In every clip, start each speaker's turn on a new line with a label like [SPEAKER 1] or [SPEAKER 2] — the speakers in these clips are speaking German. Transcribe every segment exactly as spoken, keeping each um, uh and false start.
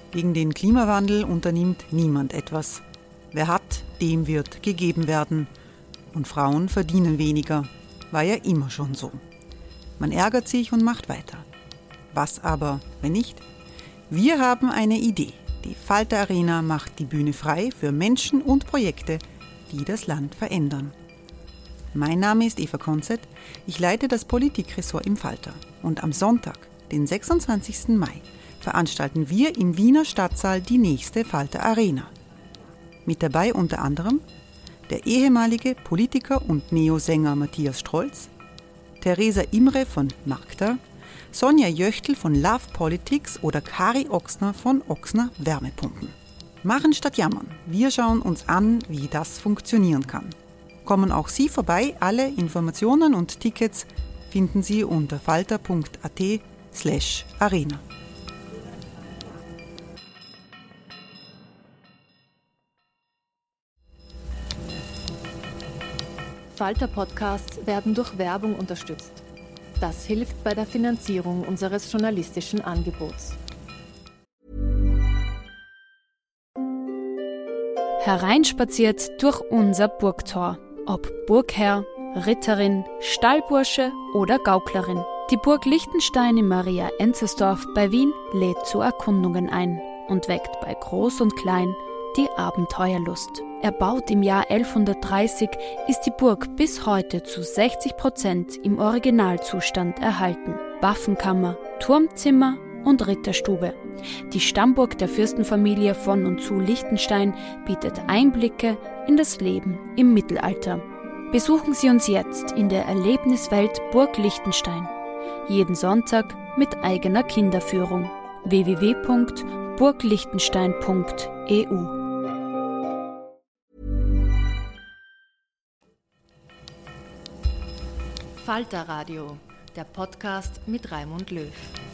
[SPEAKER 1] Gegen den Klimawandel unternimmt niemand etwas. Wer hat, dem wird gegeben werden. Und Frauen verdienen weniger. War ja immer schon so. Man ärgert sich und macht weiter. Was aber, wenn nicht? Wir haben eine Idee. Die Falter Arena macht die Bühne frei für Menschen und Projekte, die das Land verändern. Mein Name ist Eva Konzett. Ich leite das Politikressort im Falter. Und am Sonntag, den sechsundzwanzigsten Mai, veranstalten wir im Wiener Stadtsaal die nächste Falter Arena. Mit dabei unter anderem der ehemalige Politiker und Neosänger Matthias Strolz, Theresa Imre von Magda, Sonja Jöchtl von Love Politics oder Kari Ochsner von Ochsner Wärmepumpen. Machen statt jammern. Wir schauen uns an, wie das funktionieren kann. Kommen auch Sie vorbei. Alle Informationen und Tickets finden Sie unter falter punkt at slash arena.
[SPEAKER 2] Falter-Podcasts werden durch Werbung unterstützt. Das hilft bei der Finanzierung unseres journalistischen Angebots.
[SPEAKER 3] Hereinspaziert durch unser Burgtor. Ob Burgherr, Ritterin, Stallbursche oder Gauklerin. Die Burg Liechtenstein in Maria Enzersdorf bei Wien lädt zu Erkundungen ein und weckt bei Groß und Klein die Abenteuerlust. Erbaut im Jahr elfhundertdreißig, ist die Burg bis heute zu sechzig Prozent im Originalzustand erhalten. Waffenkammer, Turmzimmer und Ritterstube. Die Stammburg der Fürstenfamilie von und zu Liechtenstein bietet Einblicke in das Leben im Mittelalter. Besuchen Sie uns jetzt in der Erlebniswelt Burg Liechtenstein. Jeden Sonntag mit eigener Kinderführung. w w w punkt burg liechtenstein punkt e u
[SPEAKER 2] Falter Radio, der Podcast mit Raimund Löw.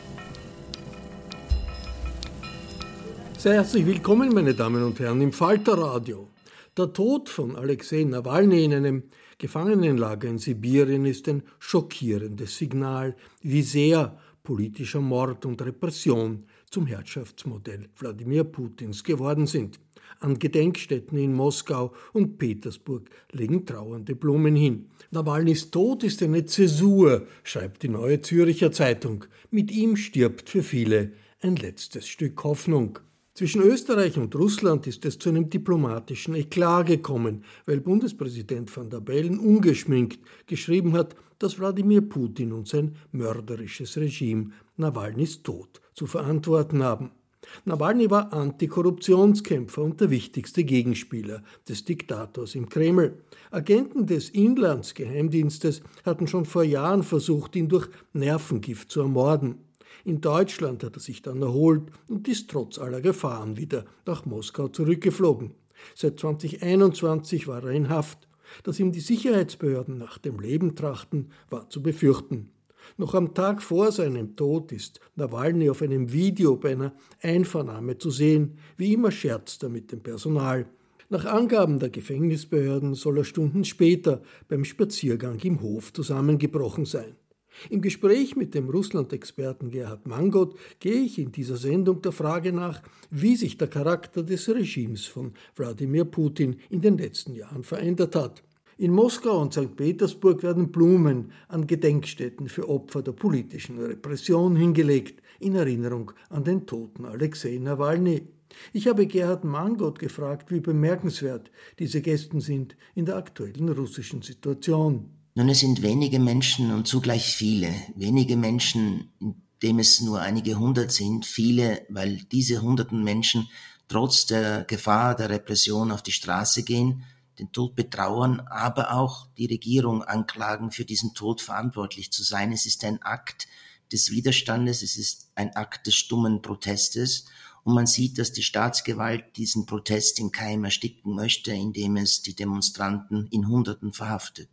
[SPEAKER 4] Sehr herzlich willkommen, meine Damen und Herren, im Falter Radio. Der Tod von Alexei Nawalny in einem Gefangenenlager in Sibirien ist ein schockierendes Signal, wie sehr politischer Mord und Repression zum Herrschaftsmodell Wladimir Putins geworden sind. An Gedenkstätten in Moskau und Petersburg legen trauernde Blumen hin. Nawalnys Tod ist eine Zäsur, schreibt die Neue Zürcher Zeitung. Mit ihm stirbt für viele ein letztes Stück Hoffnung. Zwischen Österreich und Russland ist es zu einem diplomatischen Eklat gekommen, weil Bundespräsident van der Bellen ungeschminkt geschrieben hat, dass Wladimir Putin und sein mörderisches Regime Nawalnys Tod zu verantworten haben. Nawalny war Antikorruptionskämpfer und der wichtigste Gegenspieler des Diktators im Kreml. Agenten des Inlandsgeheimdienstes hatten schon vor Jahren versucht, ihn durch Nervengift zu ermorden. In Deutschland hat er sich dann erholt und ist trotz aller Gefahren wieder nach Moskau zurückgeflogen. Seit zweitausendeinundzwanzig war er in Haft. Dass ihm die Sicherheitsbehörden nach dem Leben trachten, war zu befürchten. Noch am Tag vor seinem Tod ist Nawalny auf einem Video bei einer Einvernahme zu sehen. Wie immer scherzt er mit dem Personal. Nach Angaben der Gefängnisbehörden soll er Stunden später beim Spaziergang im Hof zusammengebrochen sein. Im Gespräch mit dem Russland-Experten Gerhard Mangold gehe ich in dieser Sendung der Frage nach, wie sich der Charakter des Regimes von Wladimir Putin in den letzten Jahren verändert hat. In Moskau und Sankt Petersburg werden Blumen an Gedenkstätten für Opfer der politischen Repression hingelegt, in Erinnerung an den toten Alexei Nawalny. Ich habe Gerhard Mangold gefragt, wie bemerkenswert diese Gesten sind in der aktuellen russischen Situation.
[SPEAKER 5] Nun, es sind wenige Menschen und zugleich viele. Wenige Menschen, indem es nur einige hundert sind. Viele, weil diese hunderten Menschen trotz der Gefahr der Repression auf die Straße gehen, den Tod betrauern, aber auch die Regierung anklagen, für diesen Tod verantwortlich zu sein. Es ist ein Akt des Widerstandes, es ist ein Akt des stummen Protestes. Und man sieht, dass die Staatsgewalt diesen Protest im Keim ersticken möchte, indem es die Demonstranten in Hunderten verhaftet.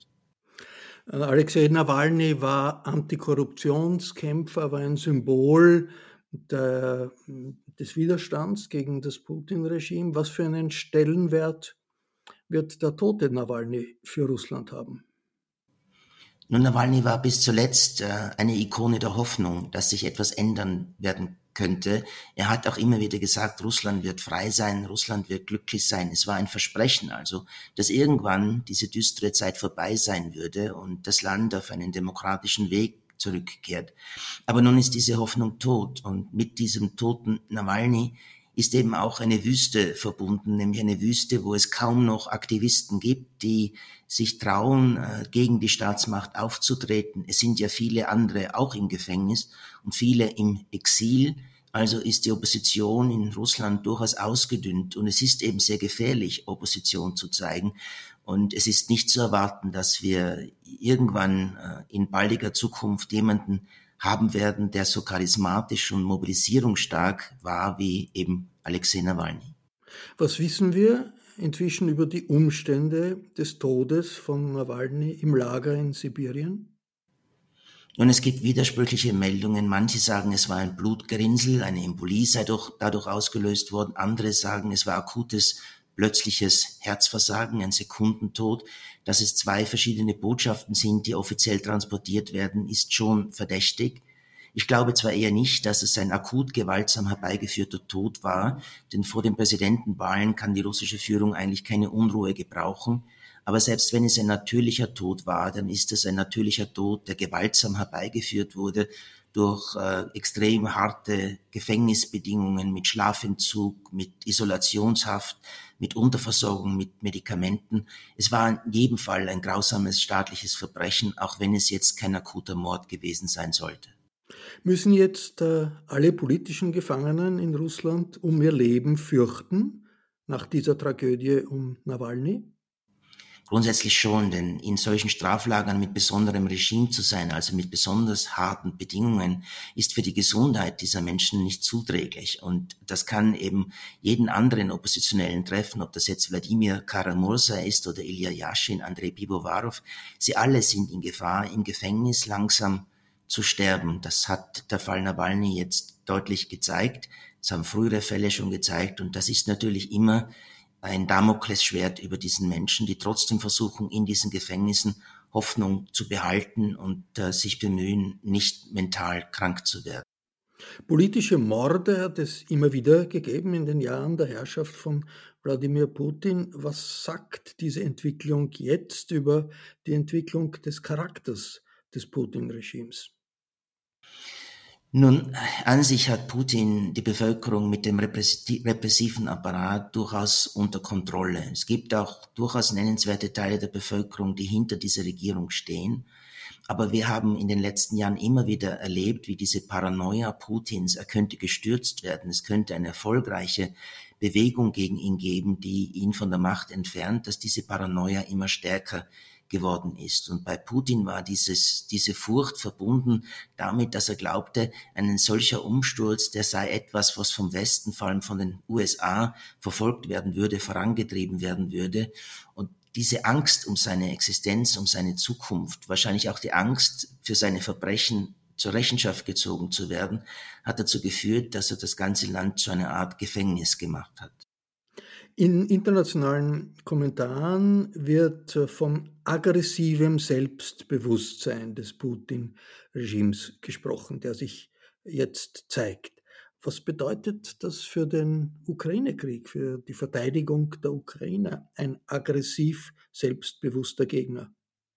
[SPEAKER 4] Alexei Nawalny war Antikorruptionskämpfer, war ein Symbol der, des Widerstands gegen das Putin-Regime. Was für einen Stellenwert wird der tote Nawalny für Russland haben?
[SPEAKER 5] Nun, Nawalny war bis zuletzt äh, eine Ikone der Hoffnung, dass sich etwas ändern werden könnte. Er hat auch immer wieder gesagt, Russland wird frei sein, Russland wird glücklich sein. Es war ein Versprechen also, dass irgendwann diese düstere Zeit vorbei sein würde und das Land auf einen demokratischen Weg zurückkehrt. Aber nun ist diese Hoffnung tot und mit diesem toten Nawalny ist eben auch eine Wüste verbunden, nämlich eine Wüste, wo es kaum noch Aktivisten gibt, die sich trauen, gegen die Staatsmacht aufzutreten. Es sind ja viele andere auch im Gefängnis und viele im Exil. Also ist die Opposition in Russland durchaus ausgedünnt und es ist eben sehr gefährlich, Opposition zu zeigen. Und es ist nicht zu erwarten, dass wir irgendwann in baldiger Zukunft jemanden haben werden, der so charismatisch und mobilisierungsstark war wie eben Alexei Nawalny.
[SPEAKER 4] Was wissen wir inzwischen über die Umstände des Todes von Nawalny im Lager in Sibirien?
[SPEAKER 5] Und es gibt widersprüchliche Meldungen. Manche sagen, es war ein Blutgerinnsel, eine Embolie sei durch, dadurch ausgelöst worden. Andere sagen, es war akutes, plötzliches Herzversagen, ein Sekundentod. Dass es zwei verschiedene Botschaften sind, die offiziell transportiert werden, ist schon verdächtig. Ich glaube zwar eher nicht, dass es ein akut gewaltsam herbeigeführter Tod war, denn vor den Präsidentenwahlen kann die russische Führung eigentlich keine Unruhe gebrauchen. Aber selbst wenn es ein natürlicher Tod war, dann ist es ein natürlicher Tod, der gewaltsam herbeigeführt wurde durch äh, extrem harte Gefängnisbedingungen mit Schlafentzug, mit Isolationshaft, mit Unterversorgung, mit Medikamenten. Es war in jedem Fall ein grausames staatliches Verbrechen, auch wenn es jetzt kein akuter Mord gewesen sein sollte.
[SPEAKER 4] Müssen jetzt äh, alle politischen Gefangenen in Russland um ihr Leben fürchten nach dieser Tragödie um Nawalny?
[SPEAKER 5] Grundsätzlich schon, denn in solchen Straflagern mit besonderem Regime zu sein, also mit besonders harten Bedingungen, ist für die Gesundheit dieser Menschen nicht zuträglich. Und das kann eben jeden anderen Oppositionellen treffen, ob das jetzt Wladimir Kara-Murza ist oder Ilya Yashin, Andrei Pivovarov. Sie alle sind in Gefahr, im Gefängnis langsam zu sterben. Das hat der Fall Nawalny jetzt deutlich gezeigt. Das haben frühere Fälle schon gezeigt. Und das ist natürlich immer ein Damoklesschwert über diesen Menschen, die trotzdem versuchen, in diesen Gefängnissen Hoffnung zu behalten und äh, sich bemühen, nicht mental krank zu werden.
[SPEAKER 4] Politische Morde hat es immer wieder gegeben in den Jahren der Herrschaft von Wladimir Putin. Was sagt diese Entwicklung jetzt über die Entwicklung des Charakters des Putin-Regimes?
[SPEAKER 5] Nun, an sich hat Putin die Bevölkerung mit dem repressiven Apparat durchaus unter Kontrolle. Es gibt auch durchaus nennenswerte Teile der Bevölkerung, die hinter dieser Regierung stehen. Aber wir haben in den letzten Jahren immer wieder erlebt, wie diese Paranoia Putins, er könnte gestürzt werden, es könnte eine erfolgreiche Bewegung gegen ihn geben, die ihn von der Macht entfernt, dass diese Paranoia immer stärker geworden ist. Und bei Putin war dieses, diese Furcht verbunden damit, dass er glaubte, ein solcher Umsturz, der sei etwas, was vom Westen, vor allem von den U S A, verfolgt werden würde, vorangetrieben werden würde. Und diese Angst um seine Existenz, um seine Zukunft, wahrscheinlich auch die Angst für seine Verbrechen zur Rechenschaft gezogen zu werden, hat dazu geführt, dass er das ganze Land zu einer Art Gefängnis gemacht hat.
[SPEAKER 4] In internationalen Kommentaren wird von aggressivem Selbstbewusstsein des Putin-Regimes gesprochen, der sich jetzt zeigt. Was bedeutet das für den Ukraine-Krieg, für die Verteidigung der Ukraine, ein aggressiv selbstbewusster Gegner?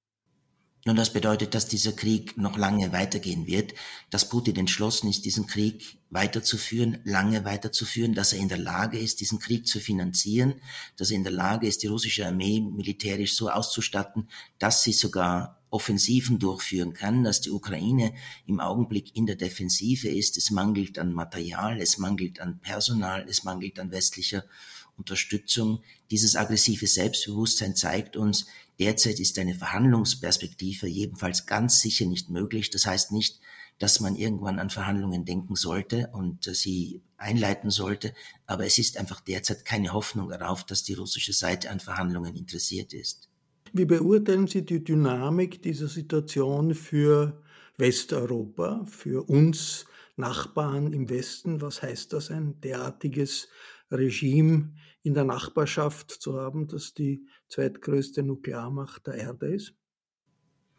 [SPEAKER 5] Nun, das bedeutet, dass dieser Krieg noch lange weitergehen wird, dass Putin entschlossen ist, diesen Krieg weiterzuführen, lange weiterzuführen, dass er in der Lage ist, diesen Krieg zu finanzieren, dass er in der Lage ist, die russische Armee militärisch so auszustatten, dass sie sogar Offensiven durchführen kann, dass die Ukraine im Augenblick in der Defensive ist. Es mangelt an Material, es mangelt an Personal, es mangelt an westlicher Unterstützung. Dieses aggressive Selbstbewusstsein zeigt uns, derzeit ist eine Verhandlungsperspektive jedenfalls ganz sicher nicht möglich. Das heißt nicht, dass man irgendwann an Verhandlungen denken sollte und sie einleiten sollte, aber es ist einfach derzeit keine Hoffnung darauf, dass die russische Seite an Verhandlungen interessiert ist.
[SPEAKER 4] Wie beurteilen Sie die Dynamik dieser Situation für Westeuropa, für uns Nachbarn im Westen? Was heißt das, ein derartiges Regime in der Nachbarschaft zu haben, das die zweitgrößte Nuklearmacht der Erde ist?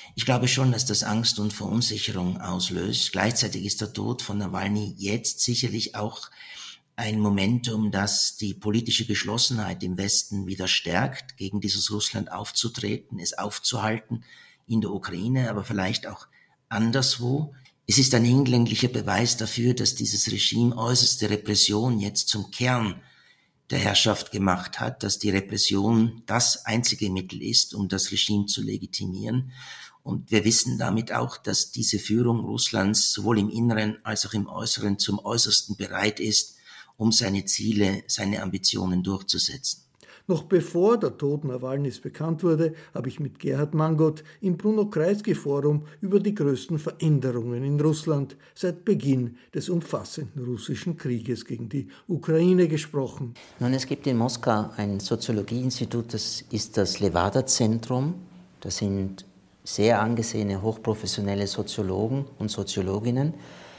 [SPEAKER 5] Ich glaube schon, dass das Angst und Verunsicherung auslöst. Gleichzeitig ist der Tod von Nawalny jetzt sicherlich auch ein Momentum, das die politische Geschlossenheit im Westen wieder stärkt, gegen dieses Russland aufzutreten, es aufzuhalten in der Ukraine, aber vielleicht auch anderswo. Es ist ein hinlänglicher Beweis dafür, dass dieses Regime äußerste Repression jetzt zum Kern der Herrschaft gemacht hat, dass die Repression das einzige Mittel ist, um das Regime zu legitimieren. Und wir wissen damit auch, dass diese Führung Russlands sowohl im Inneren als auch im Äußeren zum Äußersten bereit ist, um seine Ziele, seine Ambitionen durchzusetzen.
[SPEAKER 4] Noch bevor der Tod Nawalnys bekannt wurde, habe ich mit Gerhard Mangold im Bruno-Kreisky-Forum über die größten Veränderungen in Russland seit Beginn des umfassenden russischen Krieges gegen die Ukraine gesprochen.
[SPEAKER 6] Nun, es gibt in Moskau ein Soziologieinstitut, das ist das Levada-Zentrum. Das sind sehr angesehene, hochprofessionelle Soziologen und Soziologinnen.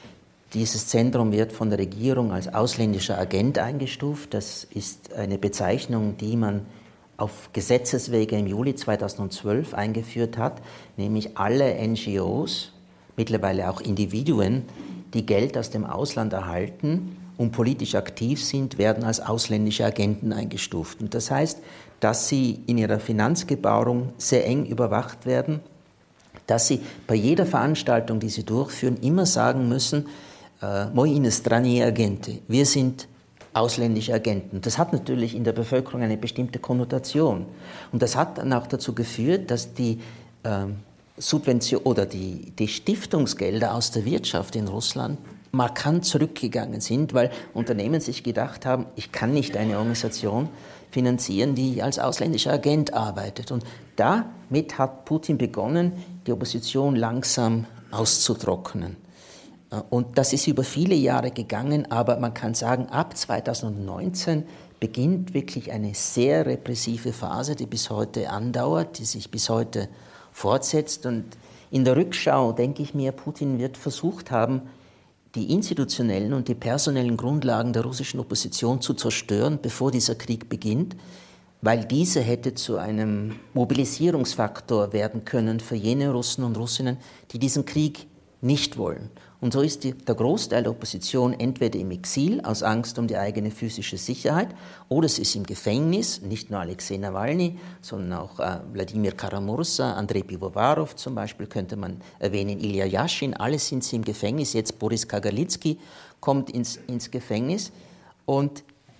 [SPEAKER 6] Dieses Zentrum wird von der Regierung als ausländischer Agent eingestuft. Das ist eine Bezeichnung, die man auf Gesetzeswege im Juli zweitausendzwölf eingeführt hat, nämlich alle N G Os, mittlerweile auch Individuen, die Geld aus dem Ausland erhalten und politisch aktiv sind, werden als ausländische Agenten eingestuft. Und das heißt, dass sie in ihrer Finanzgebaren sehr eng überwacht werden, dass sie bei jeder Veranstaltung, die sie durchführen, immer sagen müssen, Moi inestrani agente, wir sind ausländische Agenten. Das hat natürlich in der Bevölkerung eine bestimmte Konnotation. Und das hat dann auch dazu geführt, dass die ähm, Subvention oder die, die Stiftungsgelder aus der Wirtschaft in Russland markant zurückgegangen sind, weil Unternehmen sich gedacht haben, ich kann nicht eine Organisation finanzieren, die als ausländischer Agent arbeitet. Und damit hat Putin begonnen, die Opposition langsam auszutrocknen. Und das ist über viele Jahre gegangen, aber man kann sagen, ab zweitausendneunzehn beginnt wirklich eine sehr repressive Phase, die bis heute andauert, die sich bis heute fortsetzt. Und in der Rückschau denke ich mir, Putin wird versucht haben, die institutionellen und die personellen Grundlagen der russischen Opposition zu zerstören, bevor dieser Krieg beginnt, weil diese hätte zu einem Mobilisierungsfaktor werden können für jene Russen und Russinnen, die diesen Krieg nicht wollen. Und so ist die, der Großteil der Opposition entweder im Exil aus Angst um die eigene physische Sicherheit oder es ist im Gefängnis, nicht nur Alexei Nawalny, sondern auch äh, Wladimir Karamursa, Andrei Pivovarov zum Beispiel könnte man erwähnen, Ilya Yashin, alle sind sie im Gefängnis, jetzt Boris Kagarlitsky kommt ins, ins Gefängnis und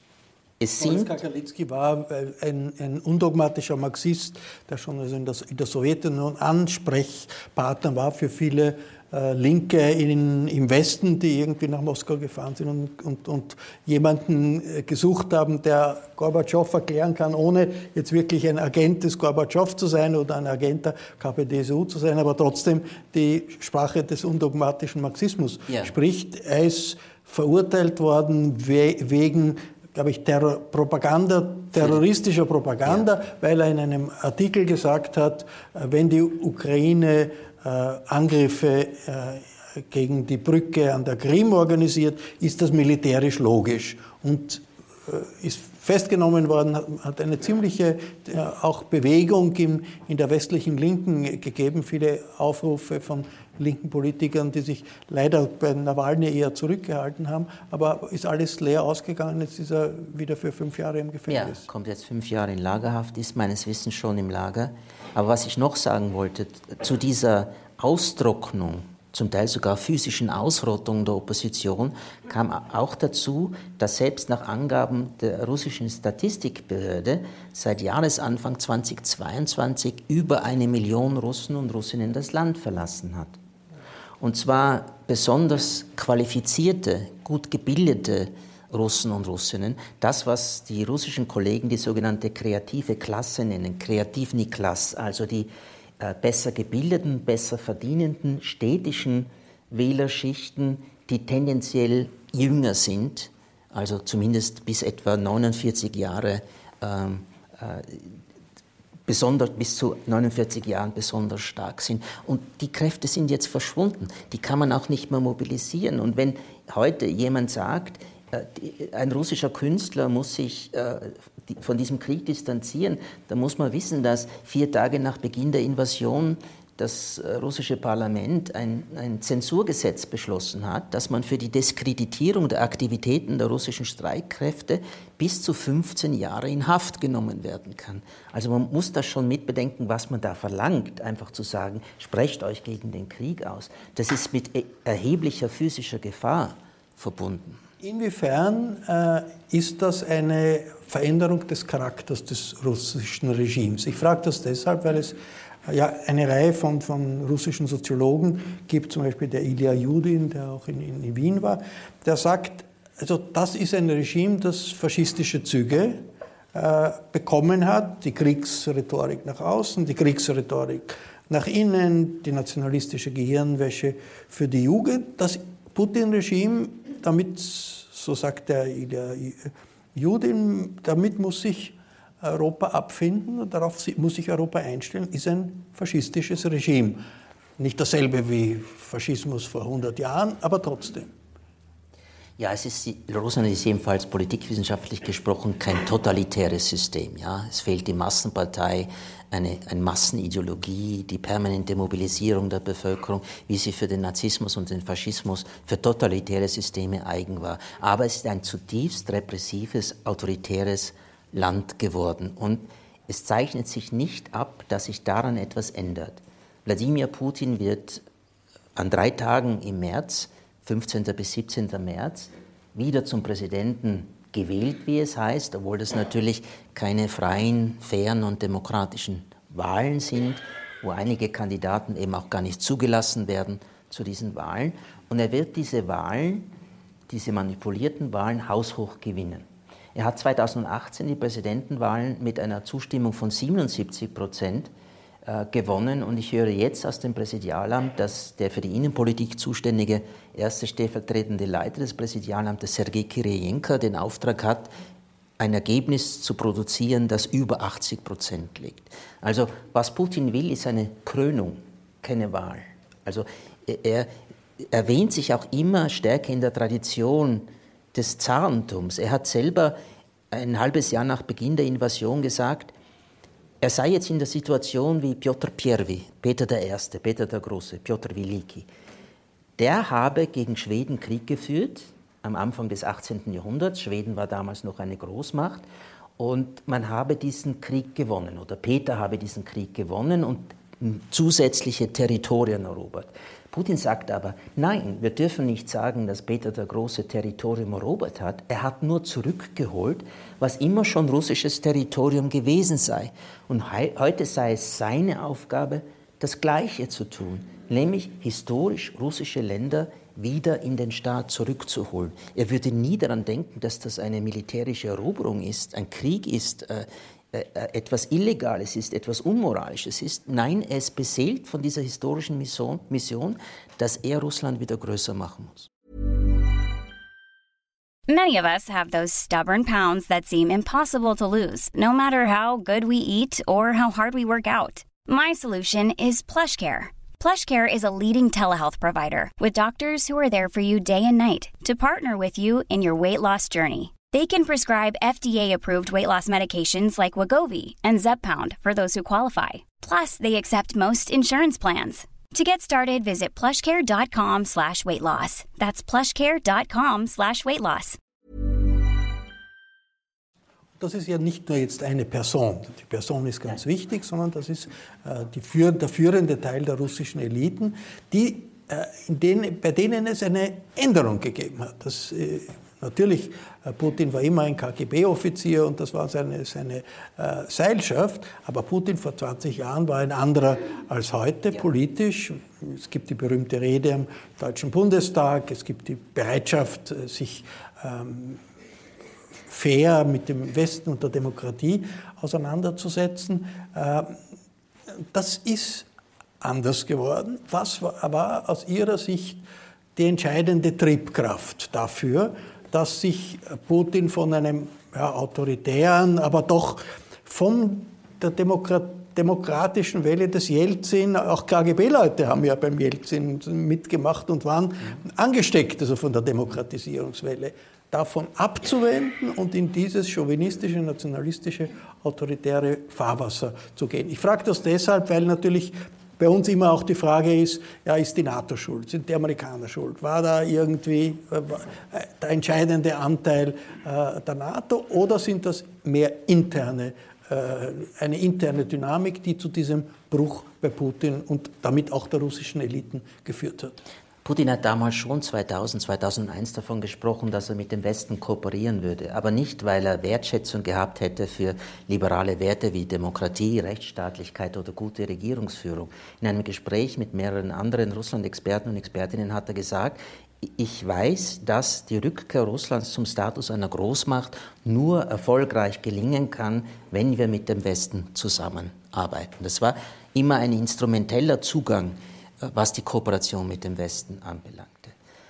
[SPEAKER 6] es sind...
[SPEAKER 4] Boris Kagarlitsky war ein, ein undogmatischer Marxist, der schon also in, das, in der Sowjetunion Ansprechpartner war für viele Linke in, im Westen, die irgendwie nach Moskau gefahren sind und, und, und jemanden gesucht haben, der Gorbatschow erklären kann, ohne jetzt wirklich ein Agent des Gorbatschow zu sein oder ein Agent der K P D S U zu sein, aber trotzdem die Sprache des undogmatischen Marxismus ja. spricht. Er ist verurteilt worden we- wegen glaube ich, Terror, Propaganda, terroristischer Propaganda, ja. weil er in einem Artikel gesagt hat, wenn die Ukraine äh, Angriffe äh, gegen die Brücke an der Krim organisiert, ist das militärisch logisch. Und äh, ist festgenommen worden, hat, hat eine ziemliche äh, auch Bewegung im, in der westlichen Linken gegeben, viele Aufrufe von linken Politikern, die sich leider bei Nawalny eher zurückgehalten haben, aber ist alles leer ausgegangen, jetzt ist er wieder für fünf Jahre im Gefängnis.
[SPEAKER 6] Ja, kommt jetzt fünf Jahre in Lagerhaft, ist meines Wissens schon im Lager. Aber was ich noch sagen wollte, zu dieser Austrocknung, zum Teil sogar physischen Ausrottung der Opposition, kam auch dazu, dass selbst nach Angaben der russischen Statistikbehörde seit Jahresanfang zweitausendzweiundzwanzig über eine Million Russen und Russinnen das Land verlassen hat. Und zwar besonders qualifizierte, gut gebildete Russen und Russinnen. Das, was die russischen Kollegen die sogenannte kreative Klasse nennen, Kreativni-Klasse, also die äh, besser gebildeten, besser verdienenden städtischen Wählerschichten, die tendenziell jünger sind, also zumindest bis etwa neunundvierzig Jahre ähm, äh, besonders bis zu neunundvierzig Jahren besonders stark sind. Und die Kräfte sind jetzt verschwunden. Die kann man auch nicht mehr mobilisieren. Und wenn heute jemand sagt, ein russischer Künstler muss sich von diesem Krieg distanzieren, dann muss man wissen, dass vier Tage nach Beginn der Invasion das russische Parlament ein, ein Zensurgesetz beschlossen hat, dass man für die Diskreditierung der Aktivitäten der russischen Streitkräfte bis zu fünfzehn Jahre in Haft genommen werden kann. Also man muss das schon mitbedenken, was man da verlangt, einfach zu sagen, sprecht euch gegen den Krieg aus. Das ist mit erheblicher physischer Gefahr verbunden.
[SPEAKER 4] Inwiefern äh, ist das eine Veränderung des Charakters des russischen Regimes? Ich frage das deshalb, weil es ja eine Reihe von, von russischen Soziologen gibt, zum Beispiel der Ilya Yudin, der auch in, in Wien war, der sagt, also das ist ein Regime, das faschistische Züge äh, bekommen hat, die Kriegsrhetorik nach außen, die Kriegsrhetorik nach innen, die nationalistische Gehirnwäsche für die Jugend. Das Putin-Regime, damit, so sagt der Ilya Yudin, damit muss sich Europa abfinden und darauf muss sich Europa einstellen, ist ein faschistisches Regime. Nicht dasselbe wie Faschismus vor hundert Jahren, aber trotzdem.
[SPEAKER 6] Ja, es ist, Russland ist jedenfalls politikwissenschaftlich gesprochen kein totalitäres System. Ja? Es fehlt die Massenpartei, eine, eine Massenideologie, die permanente Mobilisierung der Bevölkerung, wie sie für den Nazismus und den Faschismus, für totalitäre Systeme eigen war. Aber es ist ein zutiefst repressives, autoritäres Land geworden. Und es zeichnet sich nicht ab, dass sich daran etwas ändert. Wladimir Putin wird an drei Tagen im März, fünfzehnten bis siebzehnten März, wieder zum Präsidenten gewählt, wie es heißt, obwohl das natürlich keine freien, fairen und demokratischen Wahlen sind, wo einige Kandidaten eben auch gar nicht zugelassen werden zu diesen Wahlen. Und er wird diese Wahlen, diese manipulierten Wahlen, haushoch gewinnen. Er hat zweitausendachtzehn die Präsidentenwahlen mit einer Zustimmung von siebenundsiebzig Prozent äh, gewonnen. Und ich höre jetzt aus dem Präsidialamt, dass der für die Innenpolitik zuständige erste stellvertretende Leiter des Präsidialamtes, Sergei Kirijenko, den Auftrag hat, ein Ergebnis zu produzieren, das über achtzig Prozent liegt. Also was Putin will, ist eine Krönung, keine Wahl. Also er erwähnt sich auch immer stärker in der Tradition des Zarentums. Er hat selber ein halbes Jahr nach Beginn der Invasion gesagt, er sei jetzt in der Situation wie Piotr Pierwszy, Peter der Erste, Peter der Große, Piotr Wielki. Der habe gegen Schweden Krieg geführt, am Anfang des achtzehnten Jahrhunderts. Schweden war damals noch eine Großmacht. Und man habe diesen Krieg gewonnen, oder Peter habe diesen Krieg gewonnen und zusätzliche Territorien erobert. Putin sagt aber, nein, wir dürfen nicht sagen, dass Peter der Große Territorium erobert hat. Er hat nur zurückgeholt, was immer schon russisches Territorium gewesen sei. Und he- heute sei es seine Aufgabe, das Gleiche zu tun, nämlich historisch russische Länder wieder in den Staat zurückzuholen. Er würde nie daran denken, dass das eine militärische Eroberung ist, ein Krieg ist, äh, äh, etwas Illegales ist, etwas Unmoralisches ist. Nein, er ist beseelt von dieser historischen Mission, Mission, dass er Russland wieder größer machen muss.
[SPEAKER 7] Many of us have those stubborn pounds that seem impossible to lose, no matter how good we eat or how hard we work out. My solution is PlushCare. PlushCare is a leading telehealth provider with doctors who are there for you day and night to partner with you in your weight loss journey. They can prescribe F D A-approved weight loss medications like Wegovy and Zepbound for those who qualify. Plus, they accept most insurance plans. To get started, visit plushcare.com slash weight loss. That's plushcare.com slash weight loss.
[SPEAKER 4] Das ist ja nicht nur jetzt eine Person. Die Person ist ganz wichtig, sondern das ist äh, die führ- der führende Teil der russischen Eliten, die, äh, in denen, bei denen es eine Änderung gegeben hat. Das, äh, natürlich, äh, Putin war immer ein K G B-Offizier und das war seine, seine äh, Seilschaft, aber Putin vor zwanzig Jahren war ein anderer als heute, ja. Politisch. Es gibt die berühmte Rede am Deutschen Bundestag, es gibt die Bereitschaft, sich ähm, fair mit dem Westen und der Demokratie auseinanderzusetzen. Das ist anders geworden. Was war aus Ihrer Sicht die entscheidende Triebkraft dafür, dass sich Putin von einem ja, autoritären, aber doch von der Demokratie demokratischen Welle des Jelzin, auch K G B-Leute haben ja beim Jelzin mitgemacht und waren angesteckt, also von der Demokratisierungswelle, davon abzuwenden und in dieses chauvinistische, nationalistische, autoritäre Fahrwasser zu gehen. Ich frage das deshalb, weil natürlich bei uns immer auch die Frage ist, ja, ist die NATO schuld, sind die Amerikaner schuld? War da irgendwie äh, der entscheidende Anteil äh, der NATO oder sind das mehr interne, äh, eine interne Dynamik, die zu diesem Bruch bei Putin und damit auch der russischen Eliten geführt hat?
[SPEAKER 6] Putin hat damals schon zweitausend, zweitausendeins davon gesprochen, dass er mit dem Westen kooperieren würde, aber nicht, weil er Wertschätzung gehabt hätte für liberale Werte wie Demokratie, Rechtsstaatlichkeit oder gute Regierungsführung. In einem Gespräch mit mehreren anderen Russland-Experten und Expertinnen hat er gesagt, ich weiß, dass die Rückkehr Russlands zum Status einer Großmacht nur erfolgreich gelingen kann, wenn wir mit dem Westen zusammenarbeiten. Das war immer ein instrumenteller Zugang, was die Kooperation mit dem Westen anbelangte.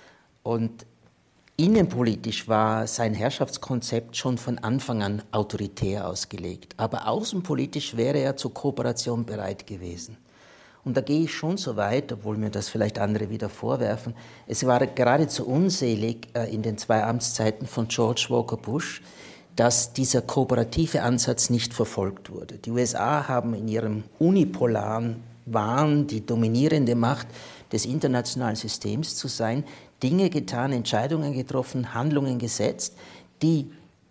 [SPEAKER 6] Und innenpolitisch war sein Herrschaftskonzept schon von Anfang an autoritär ausgelegt, aber außenpolitisch wäre er zur Kooperation bereit gewesen. Und da gehe ich schon so weit, obwohl mir das vielleicht andere wieder vorwerfen, es war geradezu unselig äh, in den zwei Amtszeiten von George Walker Bush, dass dieser kooperative Ansatz nicht verfolgt wurde. Die U S A haben in ihrem unipolaren Wahn, die dominierende Macht des internationalen Systems zu sein, Dinge getan, Entscheidungen getroffen, Handlungen gesetzt, die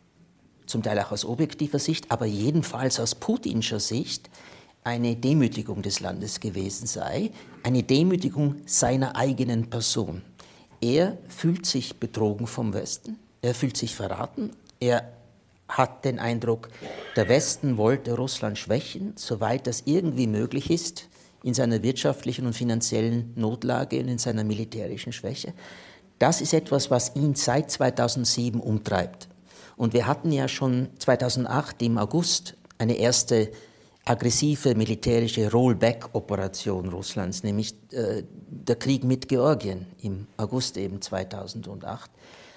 [SPEAKER 6] zum Teil auch aus objektiver Sicht, aber jedenfalls aus putinscher Sicht eine Demütigung des Landes gewesen sei, eine Demütigung seiner eigenen Person. Er fühlt sich betrogen vom Westen, er fühlt sich verraten, er hat den Eindruck, der Westen wollte Russland schwächen, soweit das irgendwie möglich ist, in seiner wirtschaftlichen und finanziellen Notlage und in seiner militärischen Schwäche. Das ist etwas, was ihn seit zweitausendsieben umtreibt. Und wir hatten ja schon zweitausendacht im August eine erste aggressive militärische Rollback-Operation Russlands, nämlich äh, der Krieg mit Georgien im August eben zweitausendacht.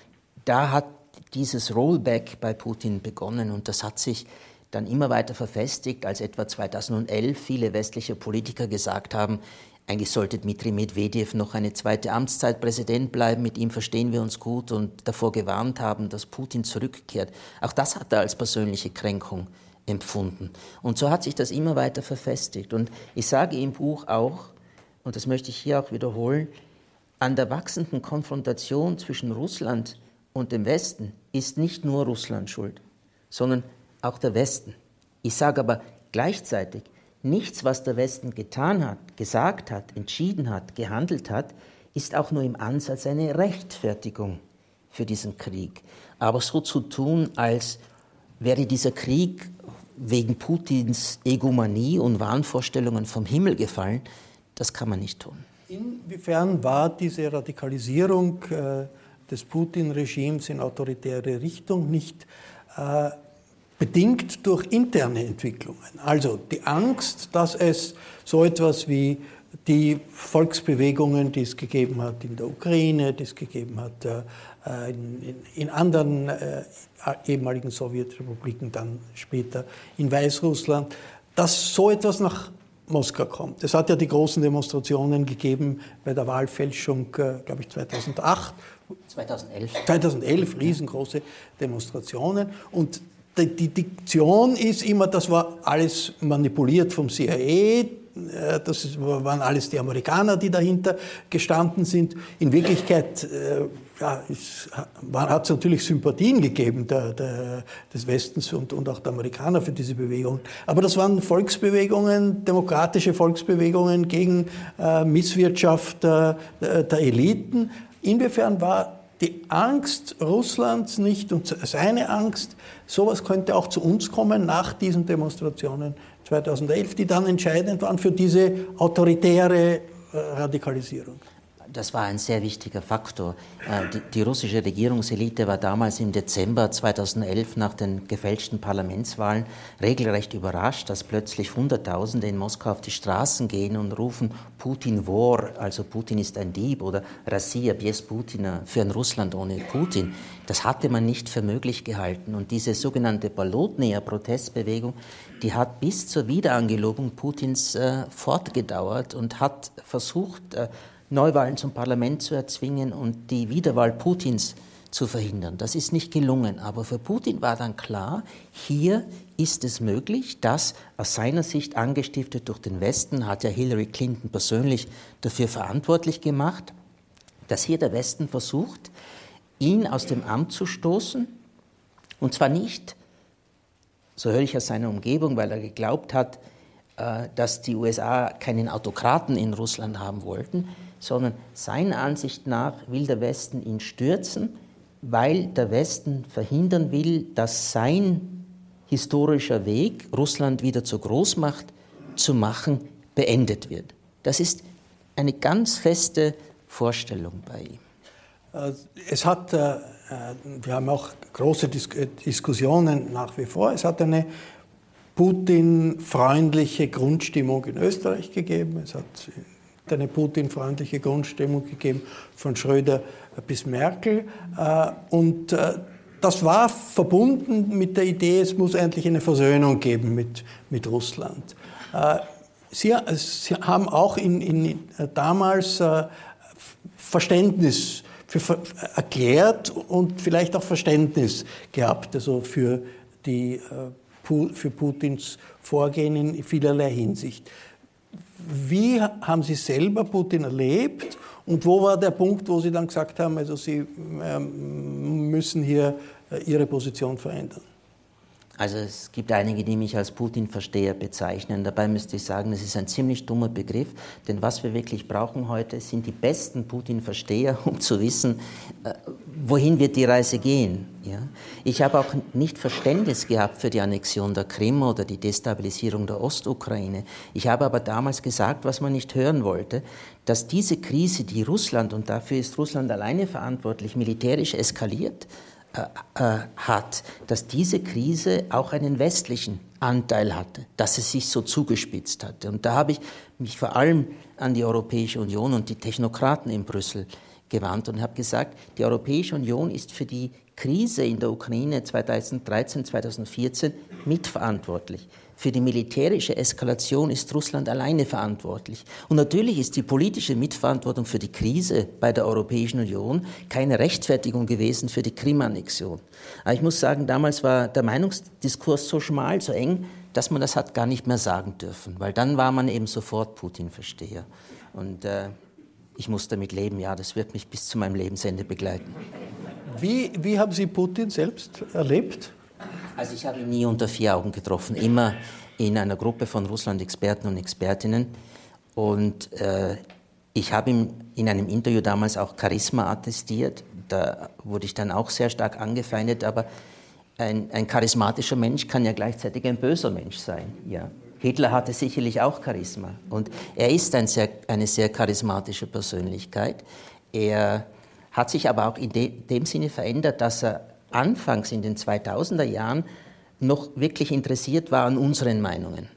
[SPEAKER 6] Da hat dieses Rollback bei Putin begonnen und das hat sich dann immer weiter verfestigt, als etwa zweitausendelf viele westliche Politiker gesagt haben, eigentlich sollte Dmitri Medvedev noch eine zweite Amtszeit Präsident bleiben, mit ihm verstehen wir uns gut und davor gewarnt haben, dass Putin zurückkehrt. Auch das hat er als persönliche Kränkung empfunden. Und so hat sich das immer weiter verfestigt. Und ich sage im Buch auch, und das möchte ich hier auch wiederholen, an der wachsenden Konfrontation zwischen Russland und dem Westen ist nicht nur Russland schuld, sondern auch der Westen. Ich sage aber gleichzeitig, nichts, was der Westen getan hat, gesagt hat, entschieden hat, gehandelt hat, ist auch nur im Ansatz eine Rechtfertigung für diesen Krieg. Aber so zu tun, als wäre dieser Krieg wegen Putins Egomanie und Wahnvorstellungen vom Himmel gefallen, das kann man nicht tun.
[SPEAKER 4] Inwiefern war diese Radikalisierung äh, des Putin-Regimes in autoritäre Richtung nicht äh, bedingt durch interne Entwicklungen? Also die Angst, dass es so etwas wie die Volksbewegungen, die es gegeben hat in der Ukraine, die es gegeben hat äh, in, in, in anderen äh, ehemaligen Sowjetrepubliken, dann später in Weißrussland, dass so etwas nach Moskau kommt. Es hat ja die großen Demonstrationen gegeben bei der Wahlfälschung, äh, glaube ich, zweitausendacht.
[SPEAKER 6] zweitausendelf.
[SPEAKER 4] zweitausendelf, riesengroße Demonstrationen. Und die, die Diktion ist immer, das war alles manipuliert vom C I A, das waren alles die Amerikaner, die dahinter gestanden sind. In Wirklichkeit äh, ja, es hat es natürlich Sympathien gegeben der, der, des Westens und, und auch der Amerikaner für diese Bewegung. Aber das waren Volksbewegungen, demokratische Volksbewegungen gegen äh, Misswirtschaft äh, der Eliten. Inwiefern war die Angst Russlands nicht und seine Angst, sowas könnte auch zu uns kommen nach diesen Demonstrationen zweitausendelf, die dann entscheidend waren für diese autoritäre Radikalisierung?
[SPEAKER 6] Das war ein sehr wichtiger Faktor. Die, die russische Regierungselite war damals im Dezember zweitausendelf nach den gefälschten Parlamentswahlen regelrecht überrascht, dass plötzlich Hunderttausende in Moskau auf die Straßen gehen und rufen Putin Wor, also Putin ist ein Dieb, oder Россия без Путина, für ein Russland ohne Putin. Das hatte man nicht für möglich gehalten. Und diese sogenannte Bolotnaya-Protestbewegung, die hat bis zur Wiederangelobung Putins äh, fortgedauert und hat versucht, äh, Neuwahlen zum Parlament zu erzwingen und die Wiederwahl Putins zu verhindern. Das ist nicht gelungen, aber für Putin war dann klar, hier ist es möglich, dass aus seiner Sicht angestiftet durch den Westen, hat ja Hillary Clinton persönlich dafür verantwortlich gemacht, dass hier der Westen versucht, ihn aus dem Amt zu stoßen, und zwar nicht, so höre ich aus seiner Umgebung, weil er geglaubt hat, dass die U S A keinen Autokraten in Russland haben wollten, sondern seiner Ansicht nach will der Westen ihn stürzen, weil der Westen verhindern will, dass sein historischer Weg, Russland wieder zur Großmacht zu machen, beendet wird. Das ist eine ganz feste Vorstellung bei ihm.
[SPEAKER 4] Es hat, wir haben auch große Diskussionen nach wie vor, es hat eine Putin-freundliche Grundstimmung in Österreich gegeben, es hat eine Putin-freundliche Grundstimmung gegeben von Schröder bis Merkel, und das war verbunden mit der Idee, es muss endlich eine Versöhnung geben mit, mit Russland. Sie, Sie haben auch in, in, damals Verständnis für, erklärt und vielleicht auch Verständnis gehabt, also für, die, für Putins Vorgehen in vielerlei Hinsicht. Wie haben Sie selber Putin erlebt und wo war der Punkt, wo Sie dann gesagt haben, also Sie ähm, müssen hier äh, Ihre Position verändern?
[SPEAKER 6] Also es gibt einige, die mich als Putin-Versteher bezeichnen. Dabei müsste ich sagen, das ist ein ziemlich dummer Begriff, denn was wir wirklich brauchen heute, sind die besten Putin-Versteher, um zu wissen, äh, wohin wird die Reise gehen. Ja? Ich habe auch nicht Verständnis gehabt für die Annexion der Krim oder die Destabilisierung der Ostukraine. Ich habe aber damals gesagt, was man nicht hören wollte, dass diese Krise, die Russland, und dafür ist Russland alleine verantwortlich, militärisch eskaliert äh, hat, dass diese Krise auch einen westlichen Anteil hatte, dass es sich so zugespitzt hatte. Und da habe ich mich vor allem an die Europäische Union und die Technokraten in Brüssel gewandt und habe gesagt, die Europäische Union ist für die Krise in der Ukraine zweitausenddreizehn, zweitausendvierzehn mitverantwortlich. Für die militärische Eskalation ist Russland alleine verantwortlich. Und natürlich ist die politische Mitverantwortung für die Krise bei der Europäischen Union keine Rechtfertigung gewesen für die Krim-Annexion. Aber ich muss sagen, damals war der Meinungsdiskurs so schmal, so eng, dass man das hat gar nicht mehr sagen dürfen, weil dann war man eben sofort Putin-Versteher. Und äh, ich muss damit leben, ja, das wird mich bis zu meinem Lebensende begleiten.
[SPEAKER 4] Wie, wie haben Sie Putin selbst erlebt?
[SPEAKER 6] Also ich habe ihn nie unter vier Augen getroffen, immer in einer Gruppe von Russland-Experten und Expertinnen. Und äh, ich habe ihm in einem Interview damals auch Charisma attestiert. Da wurde ich dann auch sehr stark angefeindet. Aber ein, ein charismatischer Mensch kann ja gleichzeitig ein böser Mensch sein. Ja. Hitler hatte sicherlich auch Charisma. Und er ist ein sehr, eine sehr charismatische Persönlichkeit. Er hat sich aber auch in de, dem Sinne verändert, dass er anfangs in den zweitausender Jahren noch wirklich interessiert war an unseren Meinungen.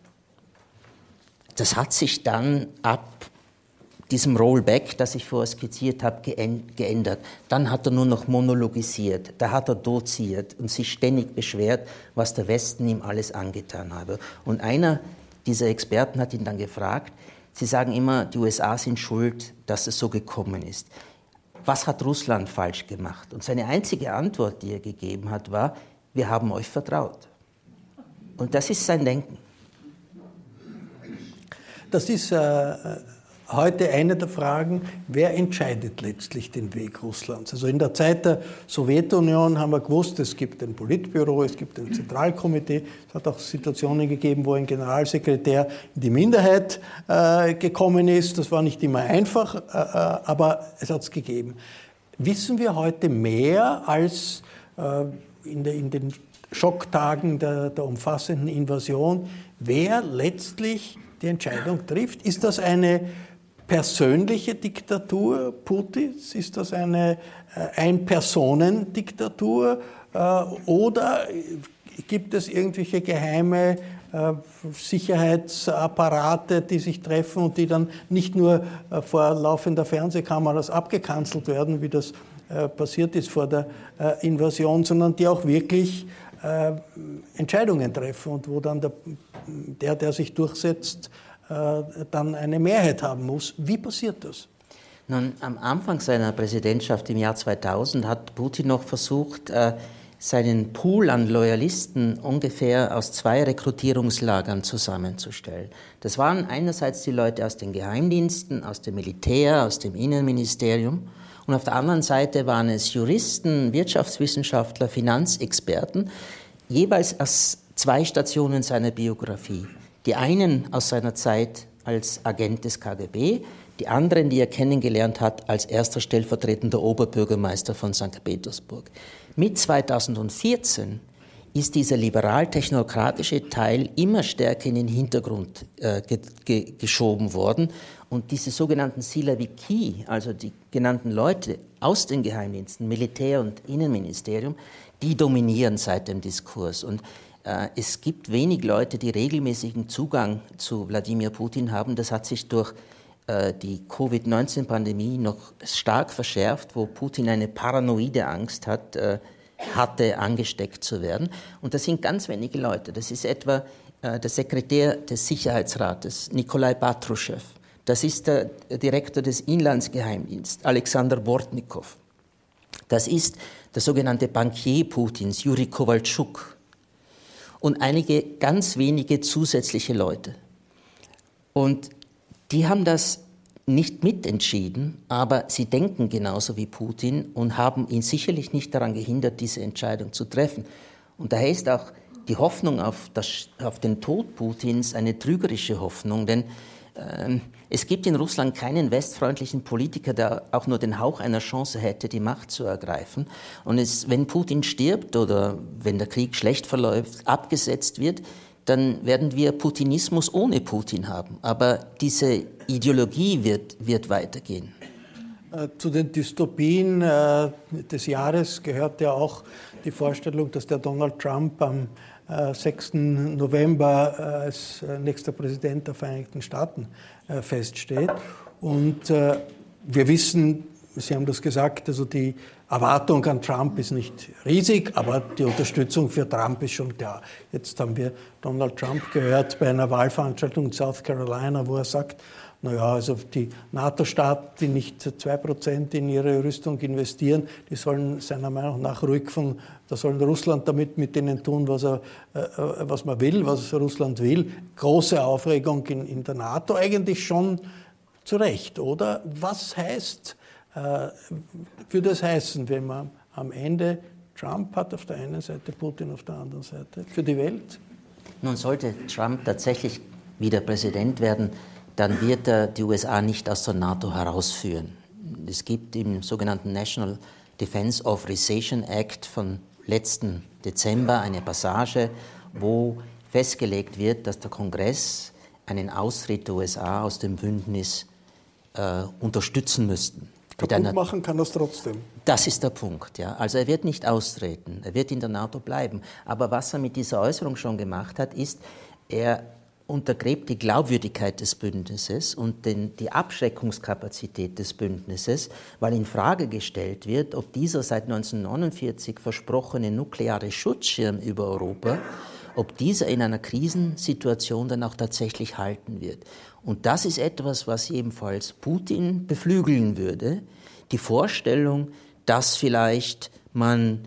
[SPEAKER 6] Das hat sich dann ab diesem Rollback, das ich vorher skizziert habe, geändert. Dann hat er nur noch monologisiert, da hat er doziert und sich ständig beschwert, was der Westen ihm alles angetan habe. Und einer dieser Experten hat ihn dann gefragt, Sie sagen immer, die U S A sind schuld, dass es so gekommen ist. Was hat Russland falsch gemacht? Und seine einzige Antwort, die er gegeben hat, war, wir haben euch vertraut. Und das ist sein Denken.
[SPEAKER 4] Das ist äh, heute eine der Fragen, wer entscheidet letztlich den Weg Russlands? Also in der Zeit der Sowjetunion haben wir gewusst, es gibt ein Politbüro, es gibt ein Zentralkomitee. Es hat auch Situationen gegeben, wo ein Generalsekretär in die Minderheit äh, gekommen ist. Das war nicht immer einfach, äh, aber es hat es gegeben. Wissen wir heute mehr als äh, in, der, in den Schocktagen der, der umfassenden Invasion, wer letztlich die Entscheidung trifft? Ist das eine persönliche Diktatur Putins? Ist das eine äh, Ein-Personen-Diktatur? Äh, oder gibt es irgendwelche geheime äh, Sicherheitsapparate, die sich treffen und die dann nicht nur äh, vor laufender Fernsehkameras abgekanzelt werden, wie das äh, passiert ist vor der äh, Invasion, sondern die auch wirklich äh, Entscheidungen treffen und wo dann der, der, der sich durchsetzt, dann eine Mehrheit haben muss. Wie passiert das?
[SPEAKER 6] Nun, am Anfang seiner Präsidentschaft im Jahr zweitausend hat Putin noch versucht, seinen Pool an Loyalisten ungefähr aus zwei Rekrutierungslagern zusammenzustellen. Das waren einerseits die Leute aus den Geheimdiensten, aus dem Militär, aus dem Innenministerium, und auf der anderen Seite waren es Juristen, Wirtschaftswissenschaftler, Finanzexperten, jeweils aus zwei Stationen seiner Biografie. Die einen aus seiner Zeit als Agent des K G B, die anderen, die er kennengelernt hat als erster stellvertretender Oberbürgermeister von Sankt Petersburg. Mit zweitausendvierzehn ist dieser liberal-technokratische Teil immer stärker in den Hintergrund äh, ge- ge- geschoben worden. Und diese sogenannten Silaviki, also die genannten Leute aus den Geheimdiensten, Militär und Innenministerium, die dominieren seit dem Diskurs. Und äh, es gibt wenig Leute, die regelmäßigen Zugang zu Wladimir Putin haben. Das hat sich durch äh, die Covid neunzehn Pandemie noch stark verschärft, wo Putin eine paranoide Angst hat, äh, hatte, angesteckt zu werden. Und das sind ganz wenige Leute. Das ist etwa äh, der Sekretär des Sicherheitsrates, Nikolai Patruschew. Das ist der Direktor des Inlandsgeheimdienstes, Alexander Bortnikow. Das ist der sogenannte Bankier Putins, Juri Kowalczuk. Und einige ganz wenige zusätzliche Leute. Und die haben das nicht mitentschieden, aber sie denken genauso wie Putin und haben ihn sicherlich nicht daran gehindert, diese Entscheidung zu treffen. Und daher ist auch die Hoffnung auf, das, auf den Tod Putins eine trügerische Hoffnung, denn äh, es gibt in Russland keinen westfreundlichen Politiker, der auch nur den Hauch einer Chance hätte, die Macht zu ergreifen. Und es, wenn Putin stirbt oder wenn der Krieg schlecht verläuft, abgesetzt wird, dann werden wir Putinismus ohne Putin haben. Aber diese Ideologie wird, wird weitergehen.
[SPEAKER 4] Zu den Dystopien äh, des Jahres gehört ja auch die Vorstellung, dass der Donald Trump am äh, sechsten November äh, als äh, nächster Präsident der Vereinigten Staaten äh, feststeht. Und äh, wir wissen, Sie haben das gesagt, also die Erwartung an Trump ist nicht riesig, aber die Unterstützung für Trump ist schon klar. Jetzt haben wir Donald Trump gehört bei einer Wahlveranstaltung in South Carolina, wo er sagt, naja, also die NATO-Staaten, die nicht zwei Prozent in ihre Rüstung investieren, die sollen seiner Meinung nach ruhig von, da sollen Russland damit mit denen tun, was er, äh, was man will, was Russland will. Große Aufregung in, in der NATO, eigentlich schon zu Recht, oder? Was heißt, äh, würde es heißen, wenn man am Ende Trump hat auf der einen Seite, Putin auf der anderen Seite, für die Welt?
[SPEAKER 6] Nun, sollte Trump tatsächlich wieder Präsident werden, dann wird er die U S A nicht aus der NATO herausführen. Es gibt im sogenannten National Defense Authorization Act von letzten Dezember eine Passage, wo festgelegt wird, dass der Kongress einen Austritt der U S A aus dem Bündnis äh, unterstützen müsste.
[SPEAKER 4] Kaputt machen kann das trotzdem.
[SPEAKER 6] Das ist der Punkt. Ja. Also er wird nicht austreten, er wird in der NATO bleiben. Aber was er mit dieser Äußerung schon gemacht hat, ist, er untergräbt die Glaubwürdigkeit des Bündnisses und den, die Abschreckungskapazität des Bündnisses, weil in Frage gestellt wird, ob dieser seit neunzehnhundertneunundvierzig versprochene nukleare Schutzschirm über Europa, ob dieser in einer Krisensituation dann auch tatsächlich halten wird. Und das ist etwas, was ebenfalls Putin beflügeln würde, die Vorstellung, dass vielleicht man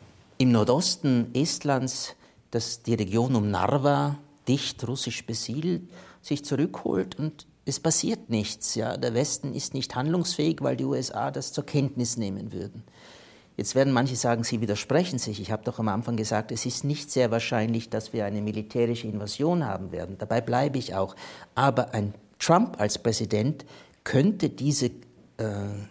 [SPEAKER 6] im Nordosten Estlands, dass die Region um Narva dicht russisch besiedelt, sich zurückholt und es passiert nichts. Ja. Der Westen ist nicht handlungsfähig, weil die U S A das zur Kenntnis nehmen würden. Jetzt werden manche sagen, sie widersprechen sich. Ich habe doch am Anfang gesagt, es ist nicht sehr wahrscheinlich, dass wir eine militärische Invasion haben werden. Dabei bleibe ich auch. Aber ein Trump als Präsident könnte diese äh,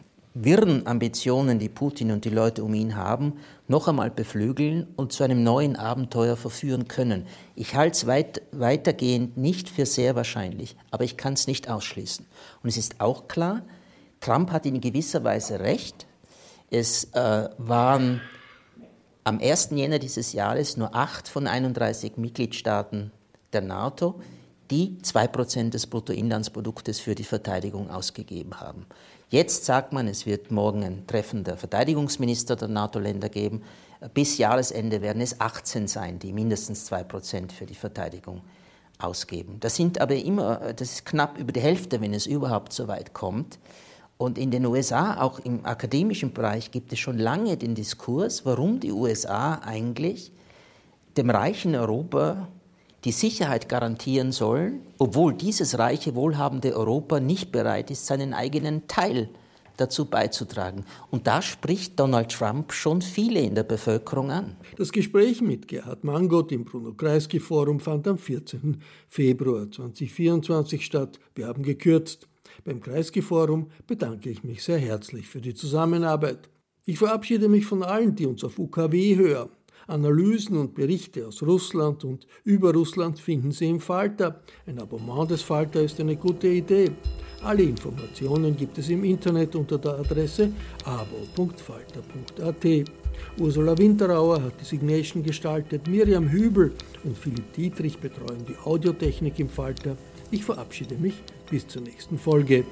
[SPEAKER 6] wirren Ambitionen, die Putin und die Leute um ihn haben, noch einmal beflügeln und zu einem neuen Abenteuer verführen können. Ich halte es weit, weitergehend nicht für sehr wahrscheinlich, aber ich kann es nicht ausschließen. Und es ist auch klar, Trump hat in gewisser Weise recht. Es äh, waren am ersten Jänner dieses Jahres nur acht von einunddreißig Mitgliedstaaten der NATO, die zwei Prozent des Bruttoinlandsproduktes für die Verteidigung ausgegeben haben. Jetzt sagt man, es wird morgen ein Treffen der Verteidigungsminister der NATO-Länder geben. Bis Jahresende werden es achtzehn sein, die mindestens zwei Prozent für die Verteidigung ausgeben. Das sind aber immer, das ist knapp über die Hälfte, wenn es überhaupt so weit kommt. Und in den U S A, auch im akademischen Bereich, gibt es schon lange den Diskurs, warum die U S A eigentlich dem reichen Europa die Sicherheit garantieren sollen, obwohl dieses reiche, wohlhabende Europa nicht bereit ist, seinen eigenen Teil dazu beizutragen. Und da spricht Donald Trump schon viele in der Bevölkerung an.
[SPEAKER 4] Das Gespräch mit Gerhard Mangold im Bruno-Kreisky-Forum fand am vierzehnten Februar zweitausendvierundzwanzig statt. Wir haben gekürzt. Beim Kreisky-Forum bedanke ich mich sehr herzlich für die Zusammenarbeit. Ich verabschiede mich von allen, die uns auf U K W hören. Analysen und Berichte aus Russland und über Russland finden Sie im Falter. Ein Abonnement des Falter ist eine gute Idee. Alle Informationen gibt es im Internet unter der Adresse abo punkt falter punkt a t. Ursula Winterauer hat die Signation gestaltet, Miriam Hübel und Philipp Dietrich betreuen die Audiotechnik im Falter. Ich verabschiede mich bis zur nächsten Folge.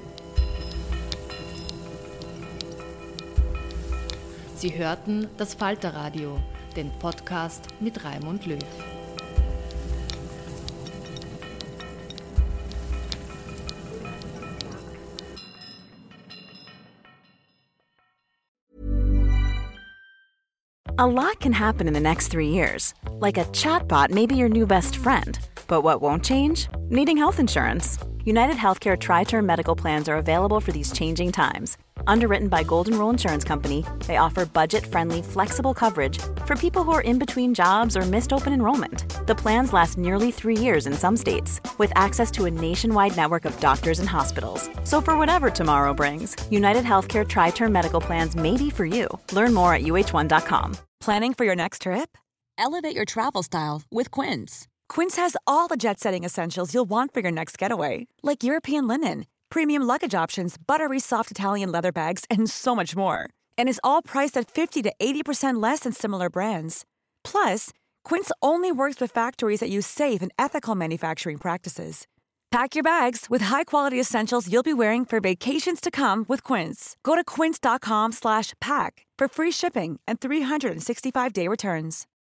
[SPEAKER 2] Sie hörten das Falterradio, den Podcast mit Raimund Löw.
[SPEAKER 8] A lot can happen in the next three years. Like a chatbot may be your new best friend. But what won't change? Needing health insurance. United Healthcare Tri-Term Medical Plans are available for these changing times. Underwritten by Golden Rule Insurance Company, they offer budget-friendly, flexible coverage for people who are in between jobs or missed open enrollment. The plans last nearly three years in some states, with access to a nationwide network of doctors and hospitals. So for whatever tomorrow brings, United Healthcare Tri-Term Medical Plans may be for you. Learn more at U H one dot com.
[SPEAKER 9] Planning for your next trip? Elevate your travel style with Quince. Quince has all the jet-setting essentials you'll want for your next getaway, like European linen, premium luggage options, buttery soft Italian leather bags, and so much more. And is all priced at fifty to eighty percent less than similar brands. Plus, Quince only works with factories that use safe and ethical manufacturing practices. Pack your bags with high-quality essentials you'll be wearing for vacations to come with Quince. Go to quince dot com slash pack for free shipping and three sixty-five day returns.